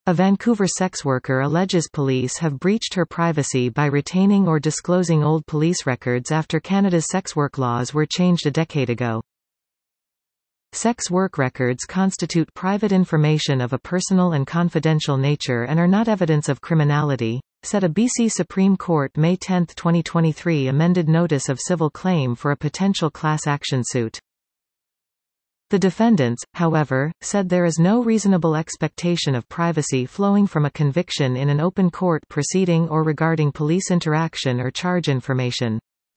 A Vancouver sex worker alleges police have breached her privacy by retaining or disclosing old police records after Canada's sex work laws were changed a decade ago. Sex work records constitute private information of a personal and confidential nature and are not evidence of criminality, said a BC Supreme Court May 10, 2023 amended notice of civil claim for a potential class action suit. The defendants, however, said there is no reasonable expectation of privacy flowing from a conviction in an open court proceeding or regarding police interaction or charge information.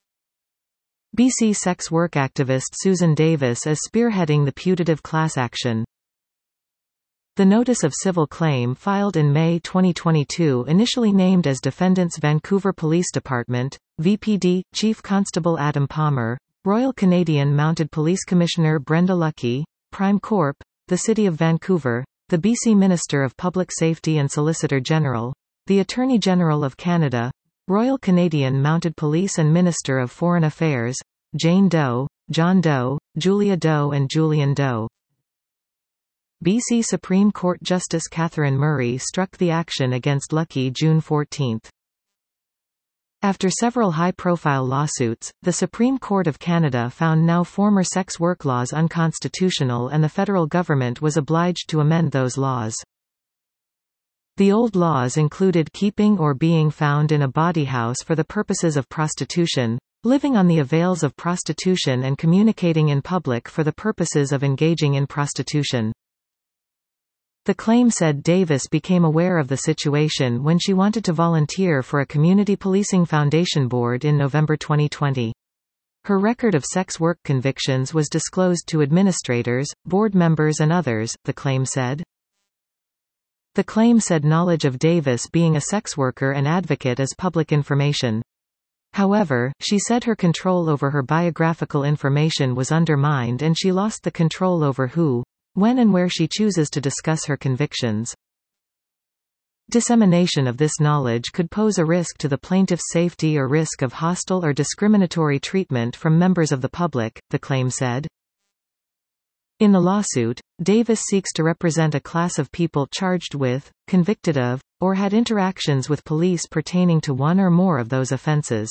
BC sex work activist Susan Davis is spearheading the putative class action. The notice of civil claim filed in May 2022 initially named as defendants Vancouver Police Department, VPD, Chief Constable Adam Palmer, Royal Canadian Mounted Police Commissioner Brenda Lucki, Prime Corp, the City of Vancouver, the BC Minister of Public Safety and Solicitor General, the Attorney General of Canada, Royal Canadian Mounted Police and Minister of Foreign Affairs, Jane Doe, John Doe, Julia Doe and Julian Doe. BC Supreme Court Justice Catherine Murray struck the action against Lucki June 14. After several high-profile lawsuits, the Supreme Court of Canada found now former sex work laws unconstitutional and the federal government was obliged to amend those laws. The old laws included keeping or being found in a bawdy house for the purposes of prostitution, living on the avails of prostitution and communicating in public for the purposes of engaging in prostitution. The claim said Davis became aware of the situation when she wanted to volunteer for a Community Policing Foundation board in November 2020. Her record of sex work convictions was disclosed to administrators, board members and others, the claim said. The claim said knowledge of Davis being a sex worker and advocate is public information. However, she said her control over her biographical information was undermined and she lost the control over who, when and where she chooses to discuss her convictions. Dissemination of this knowledge could pose a risk to the plaintiff's safety or risk of hostile or discriminatory treatment from members of the public, the claim said. In the lawsuit, Davis seeks to represent a class of people charged with, convicted of, or had interactions with police pertaining to one or more of those offences.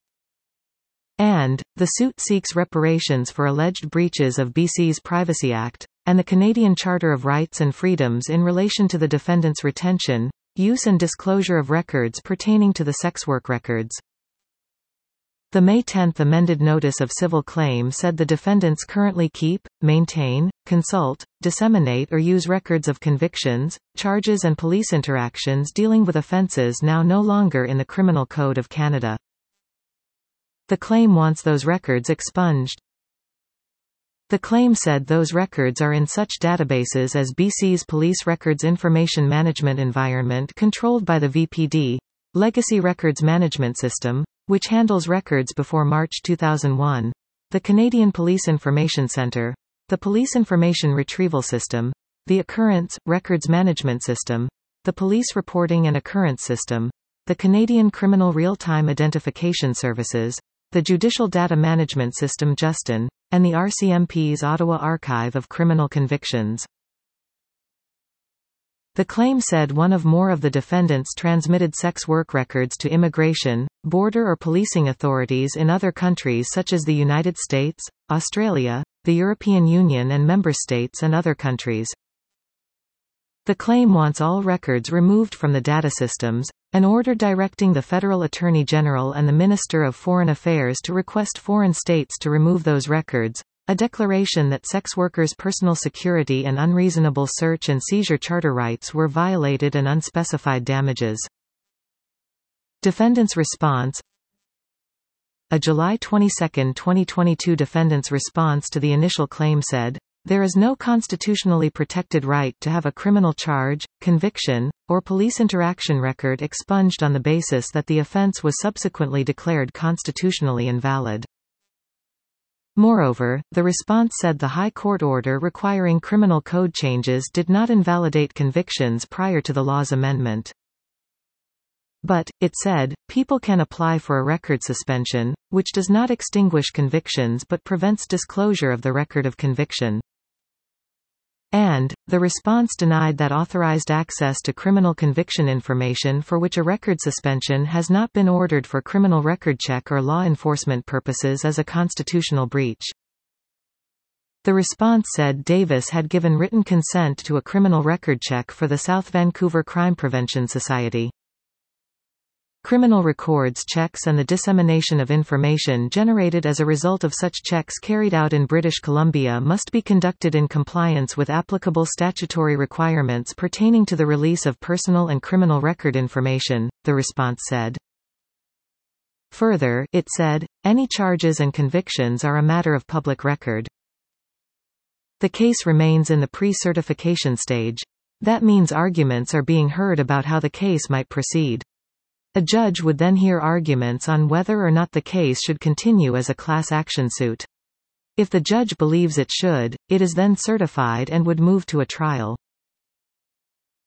And, the suit seeks reparations for alleged breaches of BC's Privacy Act, and the Canadian Charter of Rights and Freedoms in relation to the defendant's retention, use and disclosure of records pertaining to the sex work records. The May 10 amended notice of civil claim said the defendants currently keep, maintain, consult, disseminate or use records of convictions, charges and police interactions dealing with offences now no longer in the Criminal Code of Canada. The claim wants those records expunged. The claim said those records are in such databases as BC's Police Records Information Management Environment controlled by the VPD, Legacy Records Management System, which handles records before March 2001, the Canadian Police Information Centre, the Police Information Retrieval System, the Occurrence Records Management System, the Police Reporting and Occurrence System, the Canadian Criminal Real-Time Identification Services, the Judicial Data Management System Justin, and the RCMP's Ottawa Archive of Criminal Convictions. The claim said one of more of the defendants transmitted sex work records to immigration, border or policing authorities in other countries such as the United States, Australia, the European Union and member states and other countries. The claim wants all records removed from the data systems, an order directing the Federal Attorney General and the Minister of Foreign Affairs to request foreign states to remove those records, a declaration that sex workers' personal security and unreasonable search and seizure charter rights were violated and unspecified damages. Defendants' response. A July 22, 2022 defendant's response to the initial claim said, "There is no constitutionally protected right to have a criminal charge, conviction, or police interaction record expunged on the basis that the offense was subsequently declared constitutionally invalid." Moreover, the response said the High Court order requiring criminal code changes did not invalidate convictions prior to the law's amendment. But, it said, people can apply for a record suspension, which does not extinguish convictions but prevents disclosure of the record of conviction. And, end, the response denied that authorized access to criminal conviction information for which a record suspension has not been ordered for criminal record check or law enforcement purposes as a constitutional breach. The response said Davis had given written consent to a criminal record check for the South Vancouver Crime Prevention Society. Criminal records checks and the dissemination of information generated as a result of such checks carried out in British Columbia must be conducted in compliance with applicable statutory requirements pertaining to the release of personal and criminal record information, the response said. Further, it said, any charges and convictions are a matter of public record. The case remains in the pre-certification stage. That means arguments are being heard about how the case might proceed. A judge would then hear arguments on whether or not the case should continue as a class action suit. If the judge believes it should, it is then certified and would move to a trial.